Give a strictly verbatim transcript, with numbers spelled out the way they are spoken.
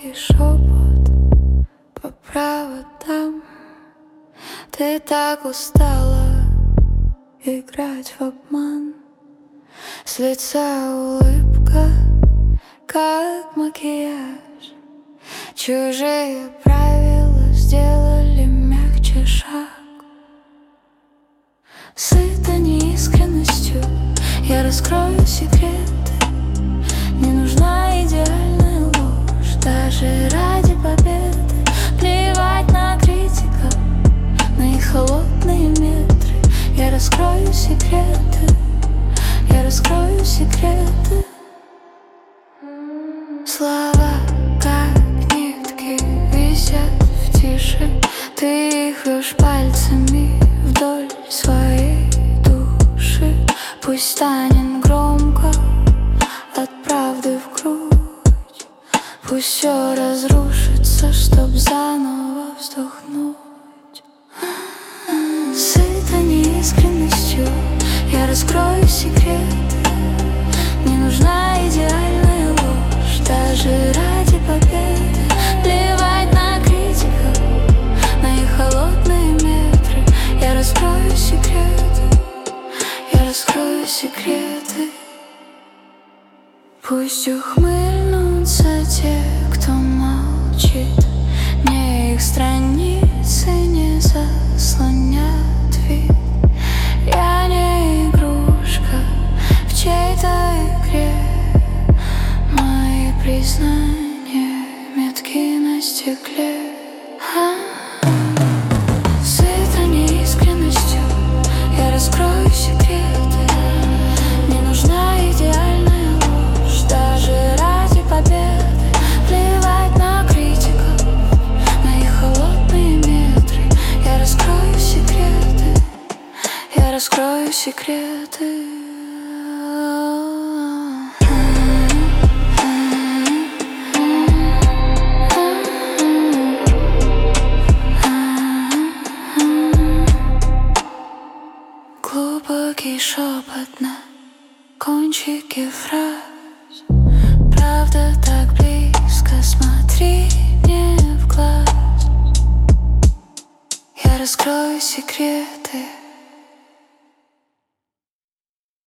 Глубокий шепот по проводам. Ты так устала играть в обман. С лица улыбка, как макияж. Чужие правила сделали мягче шаг. Сыта неискренностью, я раскрою секреты. Не нужна идеальная ложь, даже ради победы. Плевать на критиков, на их холодные метры. Я раскрою секреты, я раскрою секреты. Слова, как нитки, висят в тиши. Ты их вьешь пальцами вдоль своей души. Пусть станет громко от правды в грудь. Пусть все разрушится, чтоб заново вздохнуть. Сыта неискренностью, я раскрою секреты. Не нужна идеальная ложь, даже ради победы. Плевать на критиков, на их холодные метры. Я раскрою секреты, я раскрою секреты. Пусть ухмыльнутся те, кто молчит. Мне их страницы не заслонят вид. Я не игрушка в чьей-то игре. Мои признания метки на стекле. Сыта неискренностью, я раскрою секреты. Не нужна идеальная ложь, даже ради победы. Плевать на критиков, на их холодные метры. Я раскрою секреты, я раскрою секреты. Глубокий шепот на кончике фраз. Правда так близко, смотри мне в глаз. Я раскрою секрет.